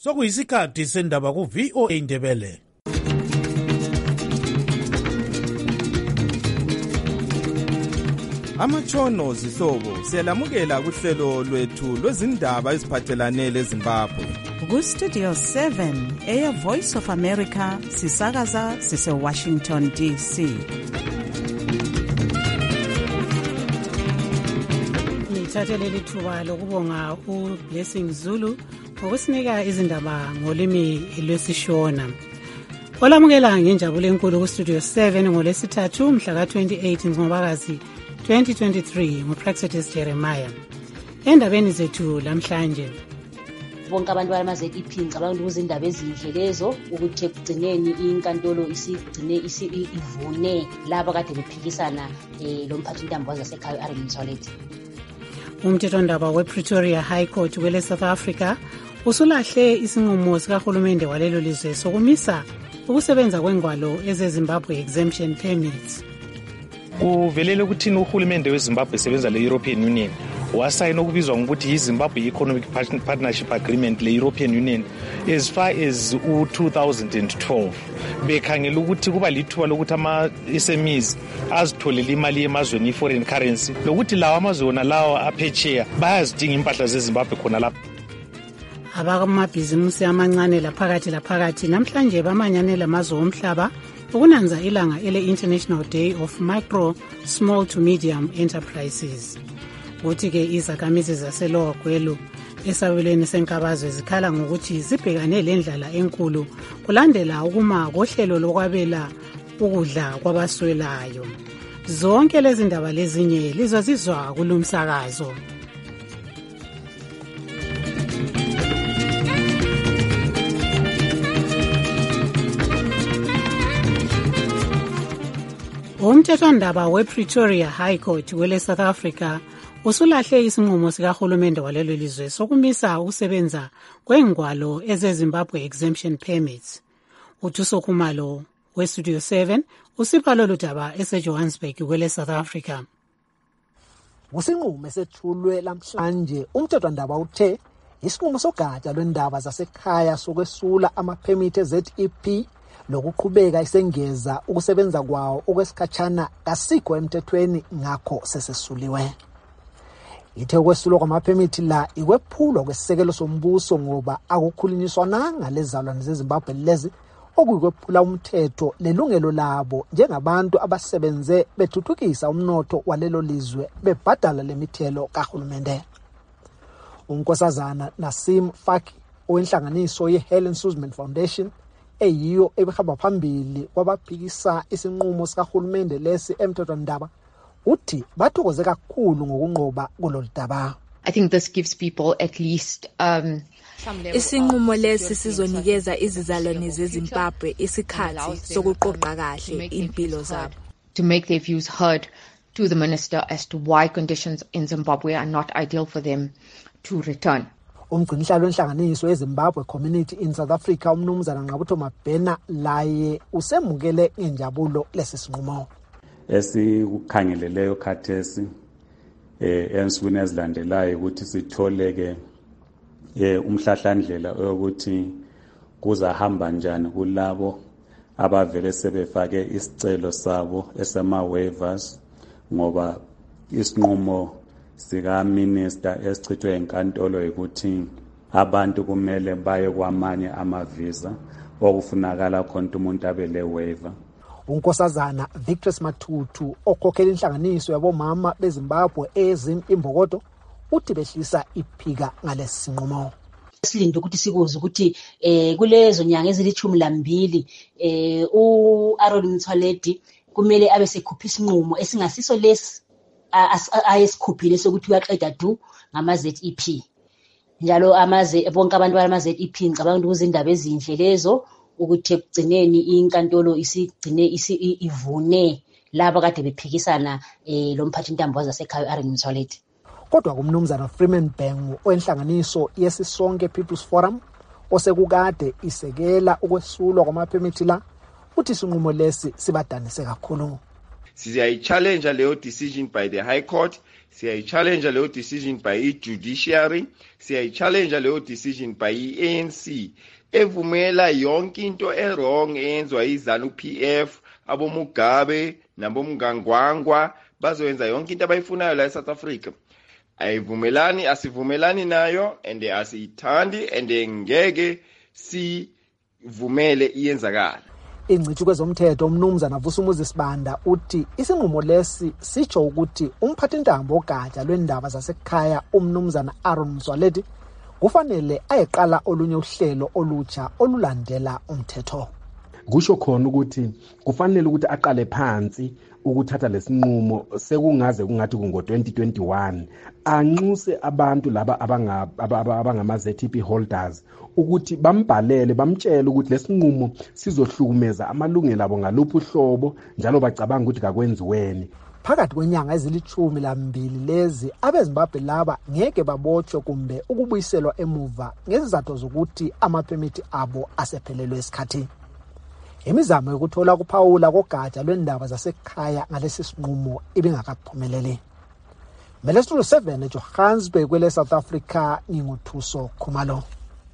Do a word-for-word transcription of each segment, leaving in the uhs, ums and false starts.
Sokuyisikhathi sendaba ku V O A Indebele. Amatshono zihlobo siyalamukela kuhlelo lwethu lwezindaba eziphathelane leZimbabwe. Ku Studio seven, Air Voice of America, sisakaza sise Washington D C. Ngithathele lithuba lokubonga uBlessing Zulu ngokusinika izindaba ngolimi lwesishona. Olamukela ngenjabulo enkulu ku Studio seven ngolesithathu mhla ka twenty-eight Ncwabakazi twenty twenty-three nguPraxetis Jeremiah. Endabeni zethu lamhlanje, bonke abantu bama-Z E P ngicabanga ukuthi izindaba ezinhle lezo ukuthi ekugcineni inkantolo isigcine ivune laba kade bephikisana eh lo mphathintambo wasekhaya u-Aaron Motsoaledi. Umthethwandaba we-Pretoria High Court kwele South Africa usulahle isinqumo sikahulumende walelo lizwe sokumisa ukusebenza kwengwalo ezeZimbabwe exemption permits. Kuvelele ukuthini uhulumende weZimbabwe esebenza le-European Union wasayina okubizwa ngokuthi yi-Zimbabwe Economic Partnership Agreement le-European Union as far as u-two thousand twelve. Bekhangela ukuthi kuba lithuba lokuthi ama-S M Es azitholele imali emazweni i-foreign currency lokuthi lawa amazwe wona lawa aphetsheya bayazidinga impahla zeZimbabwe khona lapho. Abamabhizimusi amancane laphakathi laphakathi namhlanje bamanyane lamazwe omhlaba ukunanza ilanga ele-International Day of Micro, Small to Medium Enterprises. Uthi-ke izakhamizi zaseLower Gwelu esabelweni senkabazwe zikhala ngokuthi zibhekane lendlala enkulu kulandela ukuma kohlelo lokwabela ukudla kwabaswelayo. Zonke lezi ndaba lezinye lizozizwa kulumsakazo. Umthethwandaba we-Pretoria High Court wele South Africa usulahle isinqumo sikahulumende walelo lizwe sokumisa ukusebenza kwengwalo ezeZimbabwe exemption permits. Uthuso Khumalo we-Studio seven usipha lolu daba eseJohannesburg kwele South Africa. Usinqumo esethulwe lamhlanje umthethwandaba uthe isinqumo sogatsha lwendaba zasekhaya sokwesula ama-permit e-Z E P lokuqhubeka isengeza ukusebenza kwawo okwesikhatshana kasikho emthethweni ngakho sesesuliwe. Ithe ukwesulwa kwamaphemithi la ikwephulwa kwesisekelo sombuso ngoba akukhulunyiswananga lezalwane zeZimbabwe lezi okuyikwephula umthetho lelungelo labo njengabantu abasebenze bethuthukisa umnotho walelo lizwe bebhadala lemithelo kahulumende. UNkosazana Nasim Faki owenhlanganiso ye-Helen Suzman Foundation eyiyo ebehamba phambili kwabaphikisa isinqumo sikahulumende lesi emthethwandaba uthi bathokoze kakhulu ngokunqoba kulolu daba. I think this gives people at least um isinqumo lesi sizonikeza izizalwane zeZimbabwe isikhathi sokuqoqa kahle impilo zabo, to make their views heard to the minister as to why conditions in Zimbabwe are not ideal for them to return. Umgcinihlalo wenhlanganiso yeZimbabwe Community in South Africa umnumzana Nqabutho Mabhena laye usemukele injabulo lesisinqumo. Esikukhangeleleyo khathesi eh ensukwini ezilandelayo ukuthi sitholeke eh umhlahlandlela ukuthi kuzahamba njani kulabo abavele sebefake isicelo sabo esema waivers ngoba isinqumo sika minister esichithwe enkantolo ukuthi abantu kumele baye kwamanye amavisa okufunakala khona umuntu abele waiver. UNkosazana Victor Matutu okhokhela inhlanganiso yabomama beZimbabwe ezim imbokodo uthi behlisa iphika ngalesi sinqumo. Silinde ukuthi sikuze ukuthi eh kulezo nyanga ezilithumi lambili eh uAaron Motsoaledi kumele abe sekhupha isinqumo esingasiso lesi ayesikhuphile sokuthi uyaqeda du ngama-Z E P. Njalo amaze bonke abantu bama-Z E P ngicabanga ukuthi izindaba ezinhle lezo ukuthi ekugcineni inkantolo isigcine ivune laba kade bephikisana eh lo mphathintambo wasekhaya u-Aaron Motsoaledi. Kodwa kumnumzana Freeman Bhengu owenhlanganiso yesisonke People's Forum osekukade isekela ukwesulwa kwamaphemithi la uthi isinqumo lesi sibadanise kakhulu. Siyayi-challenge leyo decision by the High Court, siyayi-challenge leyo decision by i-judiciary, siyayi-challenge leyo decision by i-A N C evumela yonke into e-wrong eyenzwa yi-ZANU-P F, abomugabe nabomngangwangwa bazoyenza yonke into abayifunayo la eSouth Africa. Ayivumelani, asivumelani nayo and asiyithandi and ngeke sivumele iyenzakala. Ingcitshi kwezomthetho umnumzana Vusumuzi Sibanda uthi isinqumo lesi sitsho ukuthi umphathintambo ogatsha lwendaba zasekhaya umnumzana Aaron Mzwaledi kufanele ayeqala olunye uhlelo olutsha olulandela umthetho. Kusho khona ukuthi kufanele ukuthi aqale phansi ukuthatha lesinqumo sekungaze kungathi kungo twenty twenty-one anxuse abantu laba abangama Z T P holders ukuthi bambhalele bamtshele ukuthi lesinqumo sizohlukumeza amalungelo abo ngaluphi uhlobo njalo bacabanga ukuthi kakwenziweni. Phakathi kwenyanga ezilithumi lambili lezi abezimbabwe laba ngeke babotshwe kumbe ukubuyiselwa emuva ngezizathu zokuthi amaphemithi abo asephelelwe isikhathi. Imizamo yokuthola kuphawula kogatsha lwendaba zasekhaya ngalesi sinqumo ibingakaphumeleli. Melestulu seven eJohannesburg kwele South Africa nginguthuso Khumalo.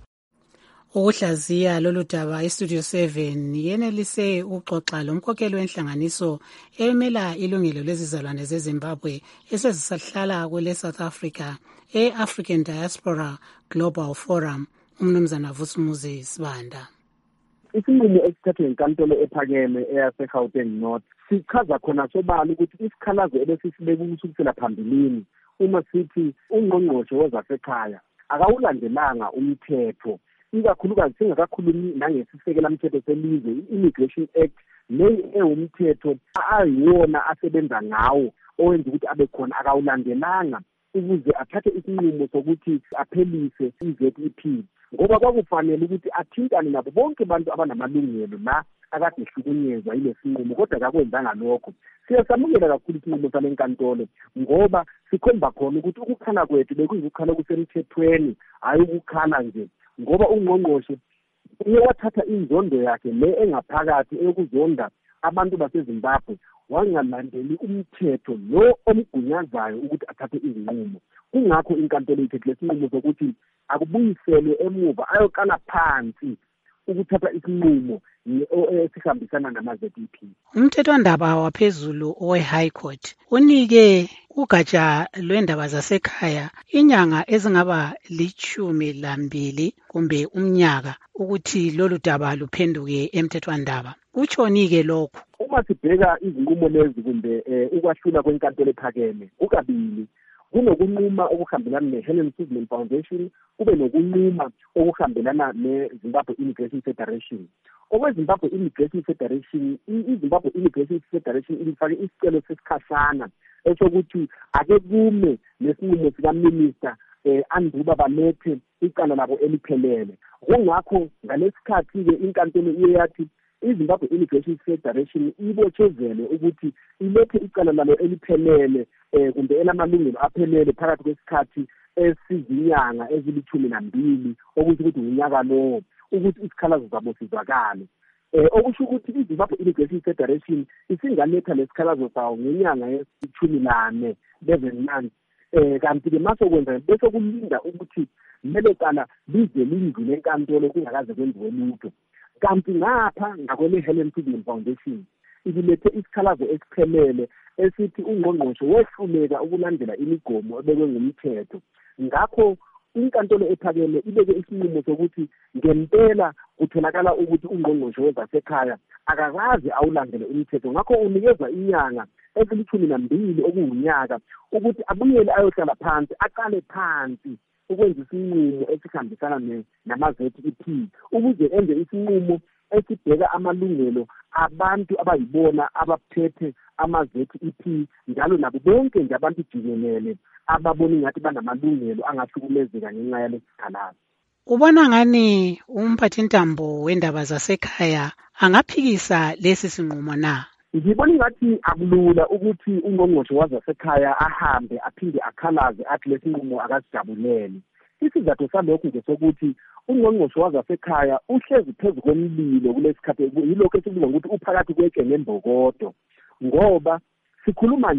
Ukuhlaziya lolu daba iStudio seven yenelise uxoxa lomkhokheli wenhlanganiso emela ilungelo lezizalwane zeZimbabwe esezisahlala kwele South Africa e-African Diaspora Global Forum umnumzana Vusumuzi Sibanda. Isinqumo esithathwe inkantolo ephakeme eyase-Gauteng North sichaza khona sobala ukuthi isikhalazo ebesisibeka ukusukela phambilini uma sithi ungqongqoshe wezasekhaya akawulandelanga umthetho, ikakhulukazi singakakhulumi nangesisekela mthetho selizwe i-Immigration Act leyo ewumthetho ayiwona asebenza ngawo owenza ukuthi abe khona akawulandelanga ukuze athathe isinqumo sokuthi aphelise i-Z E P, ngoba kwakufanele ukuthi athintane nabo bonke abantu abanamalungelo la akade ehlukunyezwa yile sinqumo, kodwa akakwenzanga lokho. Siyasamukela kakhulu isinqumo sale nkantolo ngoba sikhomba khona ukuthi ukukhala kwethu bekuyikukhala kusemthethweni, hayi ukukhala nje ngoba ungqongqoshe uye wathatha inzondo yakhe le engaphakathi eyokuzonda abantu baseZimbabwe wangalandeli umthetho lo omgunyazayo ukuthi athathe izinqumo. Kungakho inkantolo ithethe lesinqumo sokuthi akubuyiselwe emuva ayokala phansi ukuthatha isinqumo esihambisana nama-Z E P. Umthethwandaba waphezulu owe-High Court unike ugatsha lwendaba zasekhaya inyanga ezingaba lichumi lambili kumbe umnyaka ukuthi lolu daba luphenduke emthethwandaba. Utshoni-ke lokho? Uma sibheka izinqumo lezi kumbe ukwahlula kwenkantolo ephakeme kukabili, kunokunquma okuhambelana ne-Helen Suzman Foundation, kube nokunquma okuhambelana ne-Zimbabwe Immigration Federation. Okwe-Zimbabwe Immigration Federation, i-Zimbabwe Immigration Federation ilifake isicelo sesikhashana esokuthi ake kume nesinqumo sikaMinista eh Anduba balethe icala labo eliphelele. Kungakho ngalesikhathi-ke inkantolo iye yathi iZimbabwe Immigration Federation ibotshezelwe ukuthi ilethe icala lalo eliphelele eh kumbe elamalungelo aphelele phakathi kwesikhathi esizinyanga ezilithumi nambili okuthi ukuthi unyaka lowo ukuthi isikhalazo zabo sizakale. Eh okusho ukuthi iZimbabwe Immigration Federation isingaletha lesikhalazo sawo ngenyanga yesithumi nane eleven months. Eh kanti ke mase kwenza bese kulinda ukuthi lelo cala lize lindlule enkantolo kungakaze kwenziwe lutho. Kanti ngapha ngakwele Helen Suzman Foundation ibilethe isikhalazo esiphelele esithi ungqongqoshe wehluleka ukulandela imigomo ebekwe ngumthetho. Ngakho inkantolo ephakeme ibeke isinqumo sokuthi ngempela kutholakala ukuthi ungqongqoshe wezasekhaya akakazi awulandele umthetho. Ngakho unikezwa inyanga ezilithumi nambili okuwunyaka ukuthi abuyele ayohlala phansi aqale phansi ukwenza isinqumo esihambisana nama-Z E P ukuze enze isinqumo esibheka amalungelo abantu abayibona abaphethe ama-Z E P njalo nabo bonke nje abantu jikelele ababona ngathi banamalungelo angahlukumezeka ngenxa yalesikhalazo. Ubona ngani umphathintambo wendaba zasekhaya angaphikisa lesi sinqumo na? Ngibona ngathi akulula ukuthi ungqongqoshe wazasekhaya ahambe aphinde akhalaze athi lesinqumo akasijabuleli. Isizathu salokhu ngesokuthi ungqongqoshe wazasekhaya uhlezi phezu komlilo kulesikhathi, yilokho esikubiza ukuthi uphakathi kwetshe nembokodo, ngoba sikhuluma nje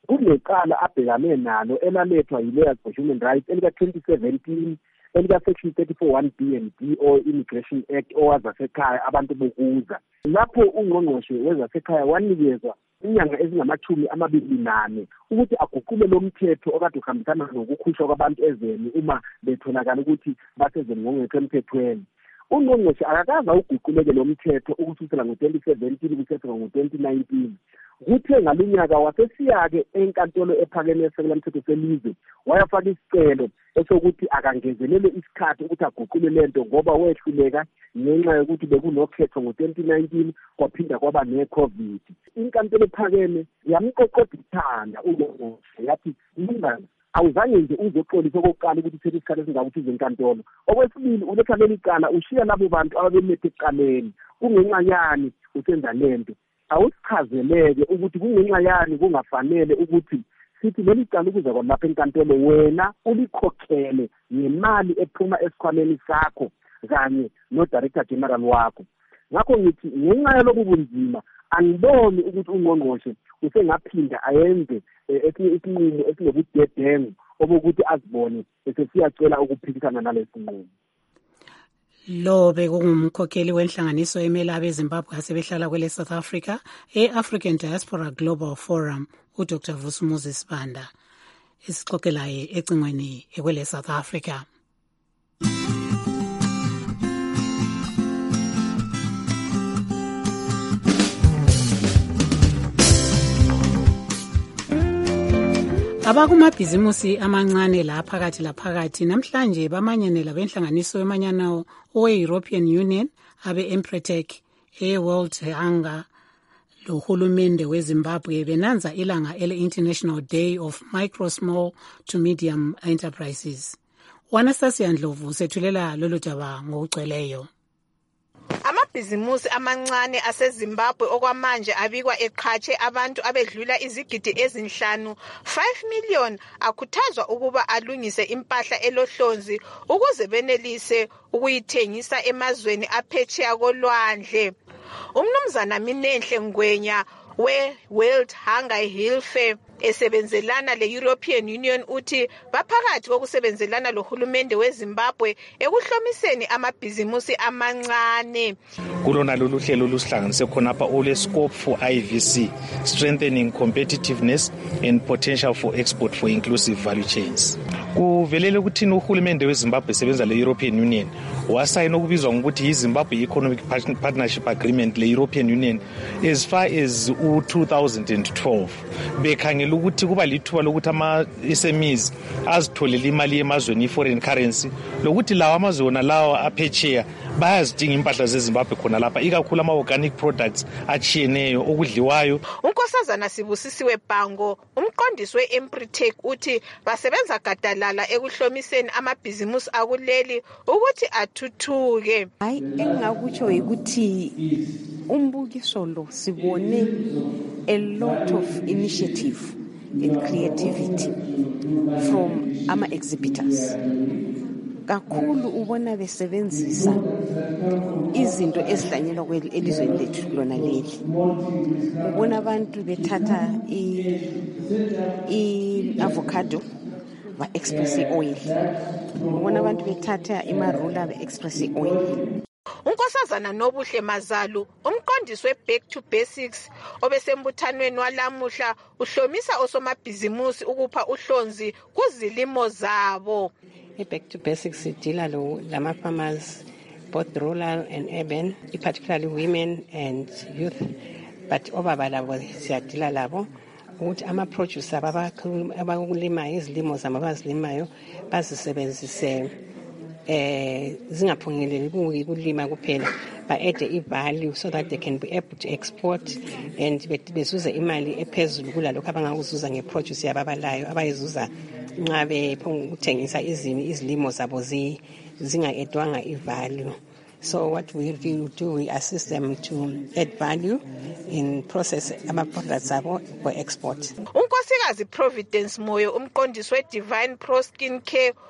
kunecala abhekane nalo elalethwa yi-Lawyers for Human Rights elika twenty seventeen elika section thirty-four one B and D o Immigration Act owazasekhaya abantu bokuza. Lapho ungqongqoshe wezasekhaya wanikezwa inyanga ezingamachumi amabili nane ukuthi aguqule lo mthetho okade uhambisana nokukhushwa kwabantu ezweni uma betholakala ukuthi basezweni ngokungekho emthethweni. Ungqongqoshe akakaza uguquleke lo mthetho ukusukela ngo-twenty seventeen kuseseka ngo-twenty nineteen. Kuthe ngalinyaka wasesiyake enkantolo ephakeme esekela mthetho selizwe wayafaka isicelo esokuthi akangezelele isikhathi ukuthi aguqule lento ngoba wehluleka ngenxa yokuthi bekunokhetho ngo-twenty nineteen kwaphinda kwaba ne-COVID. Inkantolo ephakeme yamqoqoda ithanda ungqongqoshe yathi mngani awuzange nje uzoxolisa okokuqala ukuthi uthethe isikhathi esingakuthi izenkantolo. Okwesibili uletha leli cala ushiya labo bantu ababemethe eqaleni kungenxa yani usenza lento. Awusichazeleke ukuthi kungenxa yani kungafanele ukuthi sithi leli cala ukuza kwalapha enkantolo wena ulikhokhele ngemali ephuma esikhwameni sakho kanye no-Director General wakho. Ngakho ngithi ngenxa yalobu bunzima angiboni ukuthi ungqongqoshe usengaphinda ayenze esinye isinqumo esinobudedengu obokuthi azibone esesiyacela ukuphikisana nalesi sinqumo. Lo bekungumkhokheli wenhlanganiso emela abeZimbabwe asebehlala kwele South Africa e-African Diaspora Global Forum uDr Vusumuzi Sibanda esixoxelayo ecingweni ekwele South Africa. Abakumabhizimusi amancane la phakathi la phakathi namhlanje bamanyanela benhlanganiso yomanyano owe-European Union abe-Empretec e-World Hunger lohulumende weZimbabwe benanza ilanga ele-International Day of Micro, Small to Medium Enterprises. Wanastasia Ndlovu sethulela lolu daba ngokugcweleyo. Amabhizimusi amancane aseZimbabwe okwamanje abikwa eqhatshe abantu abedlula izigidi ezinhlanu five million akhuthazwa ukuba alungise impahla elohlonzi ukuze benelise ukuyithengisa emazweni aphetsheya kolwandle. Umnumzana Minenhle Ngwenya we-World Hunger Hilfe esebenzelana le-European Union uthi baphakathi kokusebenzelana lohulumende weZimbabwe ekuhlomiseni amabhizimusi amancane. Kulona lolu hlelo lusihlanganise khonapha ole scope for I V C, strengthening competitiveness and potential for export for inclusive value chains. Kuvelele ukuthi uhulumende weZimbabwe esebenza le-European Union wasayina okubizwa ngokuthi yi-Zimbabwe Economic Partnership Agreement le-European Union as far as u-two thousand twelve. Bekhangela ukuthi kuba lithuba lokuthi ama-S M Es azitholele imali emazweni i-foreign currency lokuthi lawa amazwe wona lawa aphetsheya bayazidinga impahla zeZimbabwe khona lapha ikakhulu ama-organic products achiyeneyo okudliwayo. Unkosazana Sibusisiwe Bhango umqondisi we-Empretec uthi basebenza gadalala ekuhlomiseni amabhizimusi akuleli ukuthi athuthuke. Hayi engakutsho ukuthi umbukiso lo sibone a lot of initiative and creativity from ama-exhibitors. Kakhulu ubona besebenzisa izinto ezihlanyelwa kwelizweni lethu lona leli. Ubona abantu bethatha i-avocado ba-express oil. Ubona abantu bethatha imarula ba-express oil. Unkosazana Nobuhle Mazalu umqondisi we-Back to Basics obesembuthanweni walamuhla uhlomisa osomabhizimusi ukupha uhlonzi kuzilimo zabo. I-Back to Basics idila lo lama farmers both rural and urban, particularly women and youth, but obaba labo siyadila labo ukuthi ama-producer abakulimayo izilimo zabo abazilimayo bazisebenzise eh zingaphumeleli kulima kuphela ba add i-value so that they can be able to export and bezuza imali ephezulu kulalokho abangakuzuza ngeproduce yababalayo abayizuza nxa bephunguthengisa izilimo zabo zinga-edwanga i-value. So what we do, we assist them to add value in process ama-products abo for export. Unkosikazi Providence Moyo umqondisi we-Divine Pro Skin Care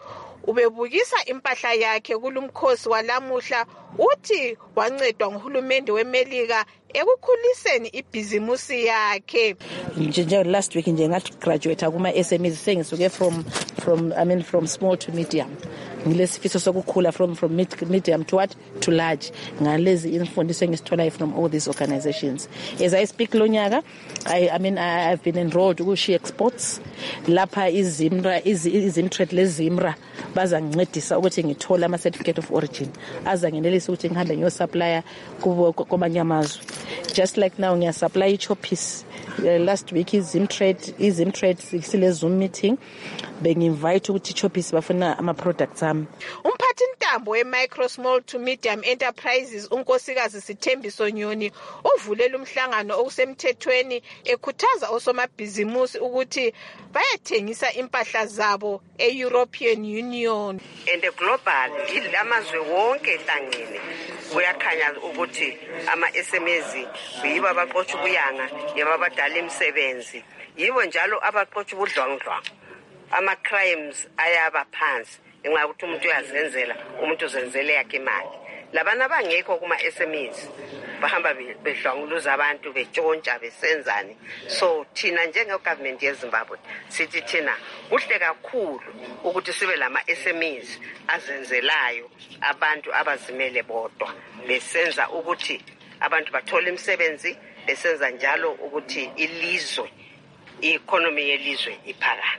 ubebukisa impahla yakhe kulumkhosi walamuhla uthi wancedwa nguhulumende weMelika ekukhuliseni ibhizimusi yakhe. Nje last week nje ngathi graduate kuma S M Es sengisuke from from I mean from small to medium. Ngilesifiso sokukhula from from mid, medium to what to large. Ngalezi imfundiso engisithola from all these organizations. As I speak lonyaka I I mean I, I've been enrolled ku She Exports lapha izimra izimtrade lezimra bazangincedisa ukuthi ngithola ama certificate of origin azangenelisa ukuthi ngihambe ngiyo supplier kwamanye amazwe. Just like now ngiya supply ichoppies. Uh, last week izimtrade izimtrade sile Zoom meeting bengi-invite ukuthi ichoppies bafuna ama products ami. Umphathi ntambo we-Micro Small to Medium Enterprises unkosikazi Sithembiso Nyoni uvulela umhlangano okusemthethweni ekhuthaza osomabhizimusi ukuthi bayethengisa impahla zabo e-European Union. And the global amazwe wonke ehlangene kuyakhanya ukuthi ama S M Es yibo abaqotsha ubuyanga yibo abadala imisebenzi yibo njalo abaqotsha ubudlwangudlwangu. Ama crimes ayaba phansi ngenxa yokuthi umuntu uyazenzela umuntu uzenzele yakhe imali. Labana bangekho kuma S M Es bahamba bedlwanguluza abantu betshontsha besenzani. So thina njenge government yeZimbabwe sithi thina kuhle kakhulu ukuthi sibe lama S M Es azenzelayo abantu abazimele bodwa besenza ukuthi abantu bathola imisebenzi besenza njalo ukuthi ilizwe i-economy yelizwe iphakame.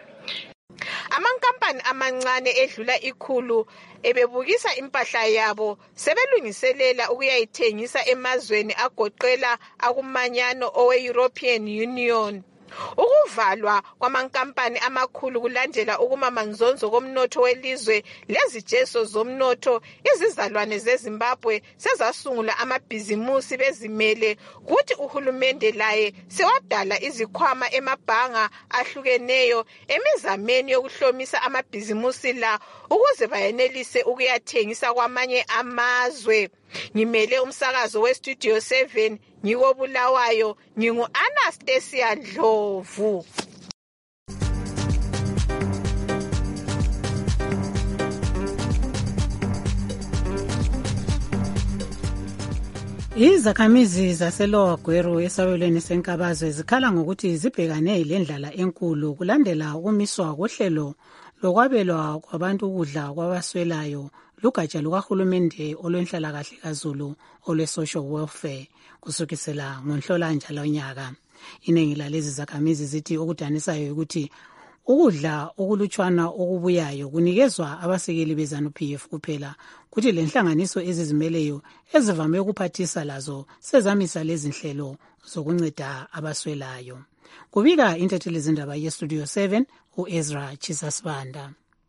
Amankampani amancane edlula ikhulu ebebukisa impahla yabo sebelungiselela ukuyayithengisa emazweni agoqela akumanyano owe-European Union. Ukuvalwa kwamankampani amakhulu kulandela ukumamanzonzo komnotho welizwe lezijeso zomnotho, izizalwane zeZimbabwe sezasungula amabhizimusi bezimele kuthi uhulumende laye sewadala izikhwama emabhanga ahlukeneyo emizameni yokuhlomisa amabhizimusi la ukuze bayenelise ukuyathengisa kwamanye amazwe. Ngimele umsakazo we-Studio seven ngiko Bulawayo, ngingu Anastasia Dlovu. Izakhamizi zaseLower Gweru esabelweni senkabazwe zikhala ngokuthi zibhekane lendlala enkulu kulandela ukumiswa kohlelo lokwabelwa kwabantu ukudla kwabaswelayo lugatsha lukahulumende olwenhlalakahle kaZulu olwe-social welfare kusukisela ngoNhlolanja lonyaka. Iningi lalezi zakhamizi zithi okudanisayo ukuthi ukudla okulutshwana okubuyayo kunikezwa abasekeli beZANU-P F kuphela, kuthi lenhlanganiso ezizimeleyo ezivame ukuphathisa lazo sezamisa lezi nhlelo zokunceda abaswelayo. Kubika intatheli zindaba ye-Studio seven u-Ezra Chisasibanda.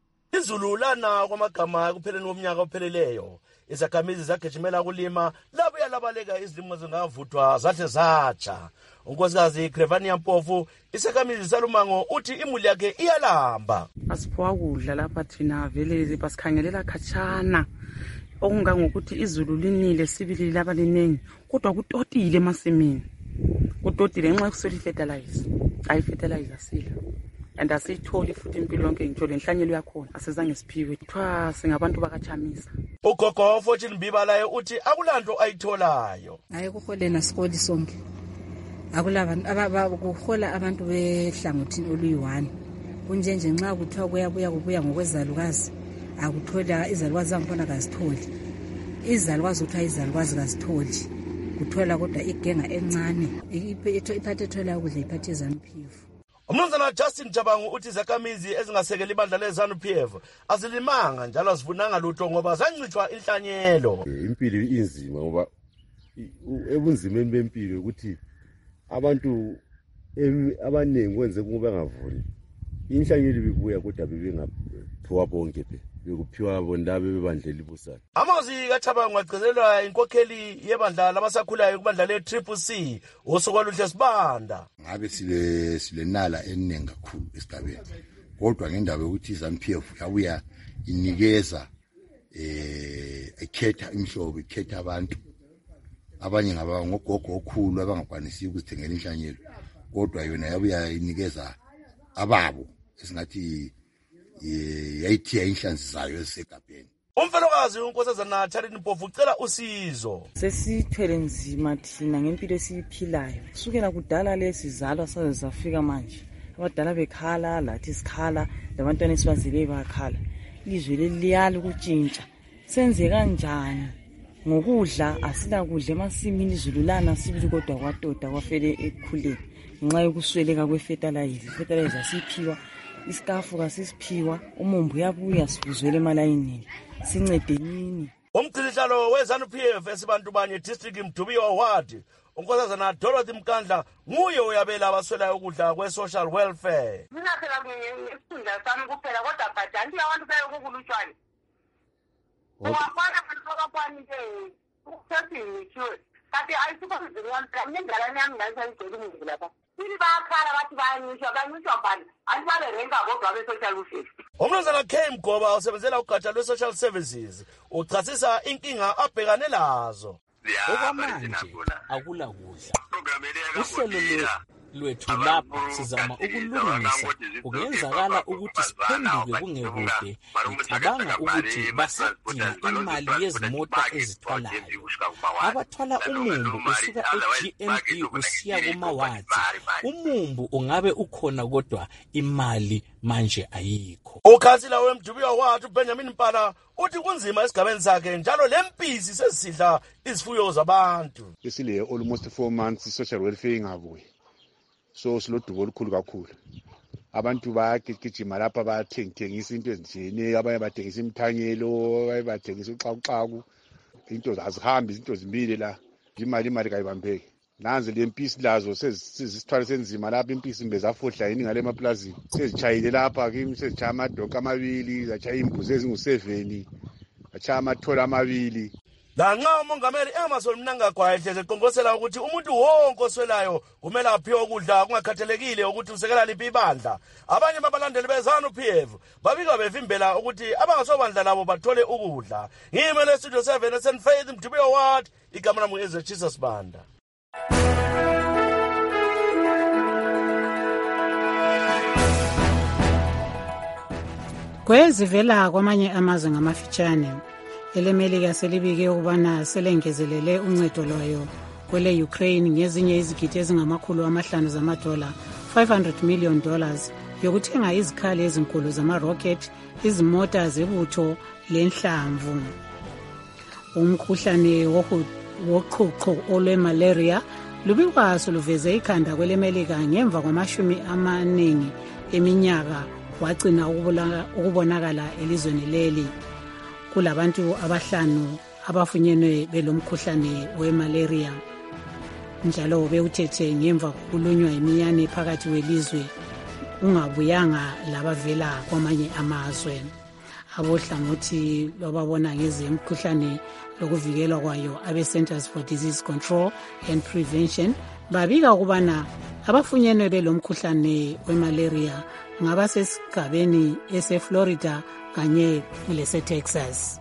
Izulu lana kwamagama kupheleni komnyaka opheleleyo izakhamizi zagijimela kulima labo yalabaleka izilimo zingavuthwa zahle zatsha. Unkosikazi Crevania Mpofu isakhamizi salumango uthi imuli yakhe iyalamba. Asiphiwa ukudla lapha thina vele basikhangelela khatshana okungangokuthi izulu linile sibili laba linengi kodwa kutotile emasimini. Kutotile ngenxa yokuswela fertilizer. Ayi fertilizer sila. And asiyitholi futhi impilo yonke ngitshole inhlanyelo yakhona asizange siphiwe kuthiwa singabantu bakachamisa. Ugogo Fortune Mbibalayo uthi akulanto ayitholayo. Hayi kuholena sikoli sonke. Akulabantu abakuhola abantu behlangothini oluyi-one. Kunjenje nxa kuthiwa kuyabuya kubuya ngokwezalukazi akuthola izalukazi zangikhona kazitholi. Izalukazi uthiwa izalukazi kazitholi. Kuthola kodwa igenga encane iphathe ethola ukudla iphathe iZANU-P F. Umnumzana Justin Jabangu uthi izakhamizi ezingasekeli ibandla leZANU-P F azilimanga njalo azifunanga lutho ngoba zancitshwa inhlanyelo. Impilo inzima ngoba ebunzimeni bempilo ukuthi abantu abaningi kwenze kube bangavuni. Inhlanyelo bibuya kodwa bebengaphiwa bonke phe bekuphiwa bonda bebandlela ibusana. Amazwi kaThabangu agcizelwa inkokheli yebandla labasakhulayo kubandla le-Triple C uSokwaluhle Sibanda. Ngabe sile silenala eningi kakhulu esigabeni kodwa ngendaba yokuthi iZANU-P F yabuya inikeza eh ekhetha imhlobo ikhetha abantu abanye ngaba ngogogo okhulu abangakwanisi ukuzithengela inhlanyelo kodwa yona yabuya inikeza ababo esingathi yayithiya inhlanzi zayo ezisegabheni. Umfelokazi uNkosazana Charity Mpofu ucela usizo. Sesithwele nzima thina ngempilo esiyiphilayo. Kusukela kudala lesizalwa saze zafika manje. Abadala bekhala lathi sikhala labantwana esibazile bakhala. Ilizwe leliyali ukutshintsha. Senze kanjani? Ngokudla asila kudla emasimini izululana sibili kodwa kwatoda kwafele ekukhuleni. Nxa yokusweleka kwefertilizer. Fertilizer siphiwa isikafu kasisiphiwa umumbu yabuya sibuzwele emalayinini. Sincedenini. Umgcinisihlalo weZANU P F esibantu banye district Mdubi Award uNkosazana Dorothy Mkandla nguye uyabela abaswelayo ukudla kwe-social welfare. Mina phela ngifunda sami kuphela kodwa bhadanti abantu bayokukulutshwana. Ungafana abantu ke ukuthi ngithiwe kanti ayisuka ngizingwana ngendlela yami ngayisayigcela umngisi lapha. Sili bakhala bathi bayanyishwa banyishwa bani alibale renka bodwa be-social welfare. Umnumzana K Mgoba usebenzela ugatsha lwe-social services uchasisa inkinga abhekane lazo. Okwamanje akula kudla. Uhlelo lwethu lapha sizama ukulungisa kungenzakala ukuthi siphenduke kungekude. Ngicabanga ukuthi basadinga imali yezimota ezithwalayo. Abathwala umumbu usuka e-G M E usiya kumawathi. Umumbu ungabe ukhona kodwa imali manje ayikho. Ukhansila weMdubi Award uBenjamin Mpala uthi kunzima esigabeni sakhe njalo lempisi sesidla izifuyo zabantu. Isile almost four months social welfare ingabuyi. So silodubo olukhulu kakhulu. Abantu bayagijima lapha bayathengisa into ezinjene, abanye bathengisa imthanyelo, abanye bathengisa uxakuxaku. Into azihambi izinto zimile la. Imali imali kayibambeki. Nanze lempisi lazo sezisithwala senzima lapha impisi imbe zafohla yini ngale emaplazini. Sezichayile lapha kimi sezichaya amadonka amabili, zachaya imbuzi ezingu seven, zachaya amathola amabili. Lanxa umongameli Emmerson Mnangagwa ehleze eqonqosela ukuthi umuntu wonke oswelayo kumele aphiwe ukudla kungakhathalekile ukuthi usekela liphi ibandla. Abanye babalandeli beZANU P F babika bevimbela ukuthi abangasobandla labo bathole ukudla. Ngimele Studio seven eSt Faith Mdubi Award igama lami Ezra Jesus Banda. Kwezivela kwamanye amazwe ngamafitshane elemelika selibike ukubana selengezelele uncedo lwayo kwele Ukraine ngezinye izigidi ezingamakhulu amahlanu zamadola five hundred million dollars yokuthenga izikhali ezinkulu zama-rocket, izimota zebutho lenhlamvu. Umkhuhlane woqhuqho olwe-malaria lubikwaso luveze ikhanda kwelemelika ngemva kwamashumi amaningi eminyaka wagcina ukubonakala elizweni leli. Kulabantu abahlanu abafunyenwe belomkhuhlane we-malaria. Njalo bewuthethe ngemva kokulunywa imiyane phakathi welizwe ungabuyanga labavela kwamanye amazwe. Abohlangothi lwababona ngezemkhuhlane lokuvikelwa kwayo abe-Centers for Disease Control and Prevention babika ukubana abafunyenwe belomkhuhlane we-malaria ngabasesigabeni ese-Florida kanye lese-Texas.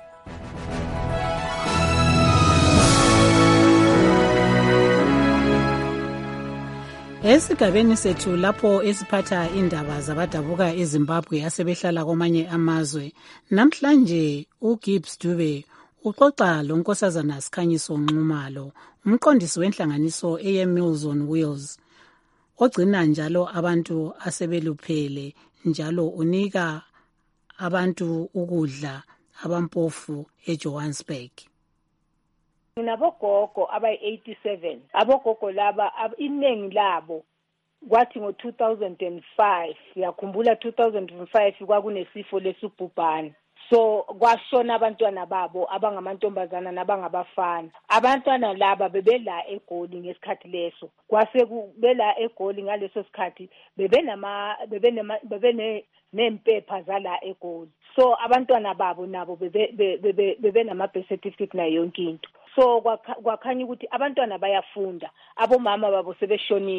Esigabeni sethu lapho esiphatha indaba zabadabuka eZimbabwe asebehlala kwamanye amazwe, namhlanje uGibbs Dube uxoxa loNkosazana Sikhanyiso Nxumalo, umqondisi wenhlanganiso eyeMeals on Wheels, ogcina njalo abantu asebeluphele njalo unika abantu ukudla abampofu eJohannesburg. Nabogogo abayi eighty-seven, abogogo laba iningi labo kwathi ngo two thousand five, yakhumbula two thousand five kwakunesifo lesubhubhane. So kwashona abantwana babo abangamantombazana nabangabafana. Abantwana laba bebela eGoli ngesikhathi leso. Kwase kubela eGoli ngaleso sikhathi bebenama bebenema bebene nempepha zala eGoli. So abantwana babo nabo bebe bebe bebenama birth certificate na yonke into. So kwakhanya ukuthi abantwana bayafunda, abomama babo sebeshonile.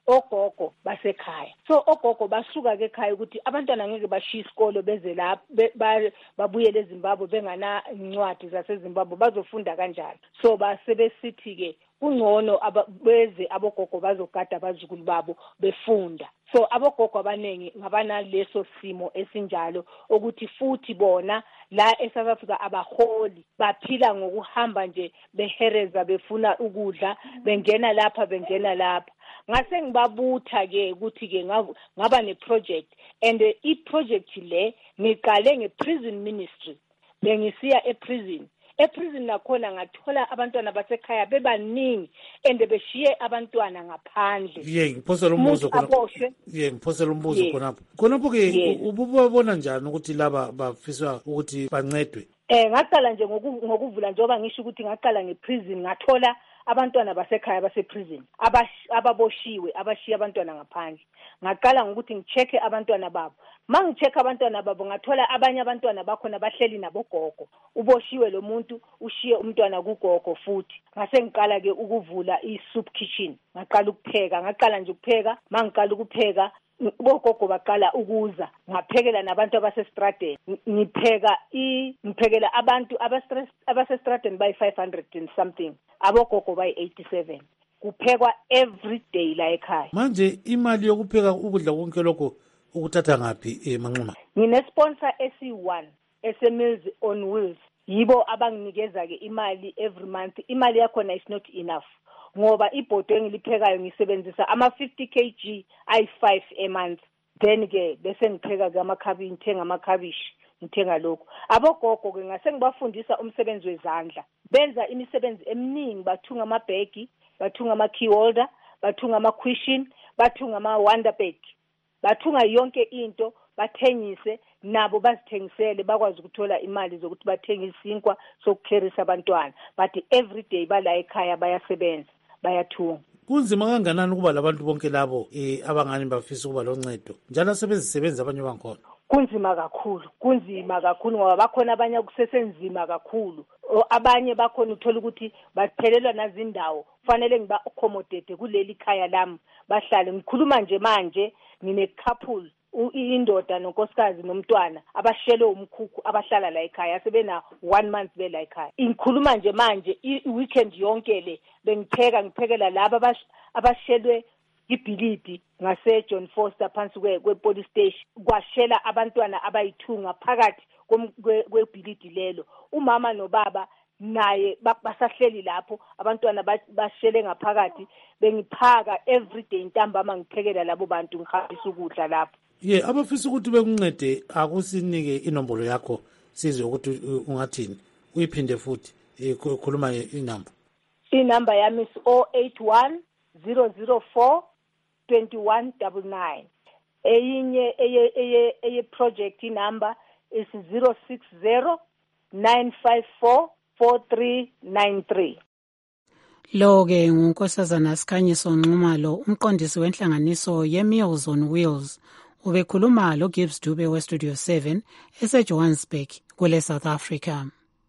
ogogo basekhaya. So ogogo basuka ke ekhaya ukuthi abantwana ngeke bashiya isikolo beze la babuyele eZimbabwe bengana incwadi zaseZimbabwe bazofunda kanjani. So basebesithi ke kungcono beze abogogo bazogada abazukulu babo befunda. So abogogo abanengi ngabana leso simo esinjalo ukuthi futhi bona la eSouth Africa abaholi baphila ngokuhamba nje behereza befuna ukudla bengena lapha bengena lapha. Ngase ngibabutha ke ukuthi ke ngaba neproject and i project le ngiqale ngeprison ministry bengisiya eprison. Eprison nakhona ngathola abantwana basekhaya bebaningi ende beshiye abantwana ngaphandle. Ye ngiphosela umbuzo khona. Ye ngiphosela umbuzo khona. Khonapho ke ububona njani ukuthi laba bafiswa ukuthi bancedwe? Eh ngaqala nje ngokuvula njengoba ngisho ukuthi ngaqala ngeprison ngathola abantwana basekhaya baseprison ababoshiwe abashiya abantwana ngaphandle. Ngaqala ngokuthi ngicheke abantwana babo. Mangicheke abantwana babo ngathola abanye abantwana bakhona bahleli nabogogo. Uboshiwe lo muntu ushiye umntwana kugogo futhi. Ngase ngiqala ke ukuvula i-soup kitchen. Ngaqala ukupheka, ngaqala nje ukupheka, mangiqala ukupheka bogogo baqala ukuza ngaphekela nabantu abasestradeni ngipheka i ngiphekela abantu abasestradeni by five hundred and something abogogo by eighty-seven kuphekwa every day la ekhaya. Manje imali yokupheka ukudla konke lokho ukuthatha ngapi eManxuma? Ngine sponsor S C one Meals on Wheels yibo abanginikeza ke imali every month. Imali yakhona is not enough ngoba ibhodo engiliphekayo ngisebenzisa ama fifty kilograms ayi five a month. Then ke bese ngipheka ke amakhabishi ngithenga amakhabishi ngithenga lokho. Abogogo ke ngase ngibafundisa umsebenzi wezandla. Benza imisebenzi eminingi bathunga amabhegi, bathunga ama key holder, bathunga ama cushion, bathunga ama wonder bag. Bathunga yonke into bathengise nabo bazithengisele bakwazi ukuthola imali zokuthi bathenge isinkwa sokukherisa abantwana. But every day bala ekhaya bayasebenza bayathunga. Kunzima kanganani ukuba labantu bonke labo eh abangani bafisa ukuba loncedo njalo sebenzisebenza abanye bankhona? Kunzima kakhulu, kunzima kakhulu ngoba bakhona abanye kusesenzima kakhulu. Abanye bakhona uthola ukuthi baphelelwa nazindawo kufanele ngiba accommodate kuleli khaya lami bahlale. Ngikhuluma nje manje ngine couple indoda nonkosikazi nomntwana abashele umkhukhu abahlala la ekhaya sebena one month bela ekhaya. Ngikhuluma nje manje i-weekend yonke le bengipheka ngiphekela laba abashelwe ibhilidi ngase John Foster phansi kwe police station kwashela abantwana abayithunga phakathi kwebhilidi lelo. Umama nobaba naye basahleli lapho abantwana bashele ngaphakathi bengiphaka every day ntambama ngiphekela labo bantu ngihambisa ukudla lapho. Ye abafisa ukuthi bekuncede akusinike inombolo yakho sizwe ukuthi ungathini uyiphinde futhi ikhuluma inamba. Inamba yami is zero eight one zero zero four two one nine nine. Eyinye eye eye eye project number is zero six zero nine five four four three nine three. Lo ke ngunkosazana Sikhanyiso Nxumalo umqondisi wenhlanganiso ye-Meals on Wheels. Ubekhuluma lo Gibbs Dube we Studio seven ese Johannesburg kule South Africa.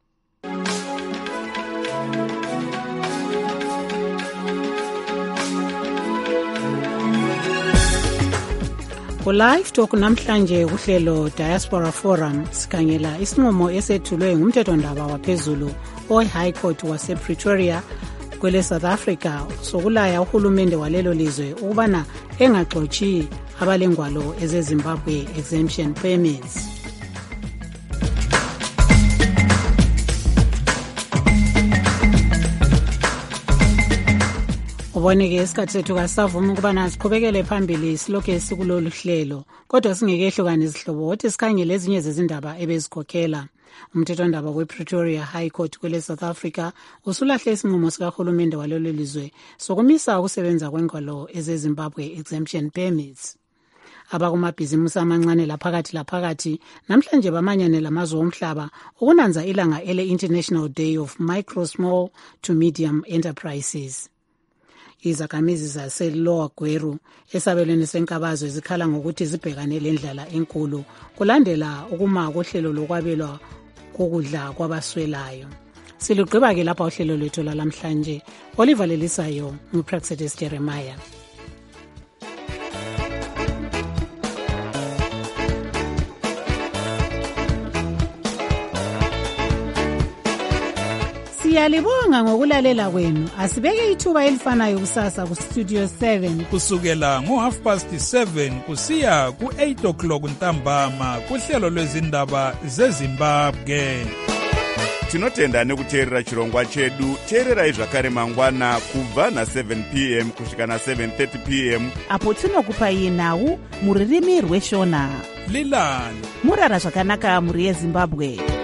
Ku-Live Talk namhlanje kuhlelo Diaspora Forum sikhangela isinqumo esethulwe ngumthethondaba waphezulu owe-High Court wase-Pretoria kwele South Africa sokulaya uhulumende walelo lizwe ukubana engaxotshi abalengwalo ezeZimbabwe exemption permits. Uboneke isikhathi sethu kasavuma ukubana siqhubekele phambili silokho sikulolu hlelo kodwa singekehlukana izihlobo othi sikhangele ezinye zezindaba ebezikhokhela. Umthethondaba we-Pretoria High Court kwele South Africa usulahle isinqumo sikahulumende walelo lizwe sokumisa ukusebenza kwengwalo ezeZimbabwe exemption permits. Abakumabhizimusi amancane laphakathi laphakathi namhlanje bamanyane lamazwe omhlaba ukunanza ilanga ele-International Day of Micro, Small to Medium Enterprises. Izakhamizi zase-Lower Gweru esabelweni senkabazwe zikhala ngokuthi zibhekane lendlala enkulu kulandela ukuma kohlelo lokwabelwa kokudla kwabaswelayo. Silugqiba ke lapha uhlelo lwethu lalamhlanje. Oliver Lelisayo nguPraxedis Jeremiah. Siyalibonga ngokulalela kwenu. Asibeke ithuba elifanayo kusasa ku Studio seven kusukela ngo half past seven kusiya ku eight o'clock ntambama kuhlelo lwezindaba zeZimbabwe. Tinotenda nekuteerera chirongwa chedu. Teererai zvakare mangwana kubva na seven p m kusvika na seven thirty p m apo tinokupai nhau muririmi rweshona. Lilani murara zvakanaka muri yeZimbabwe.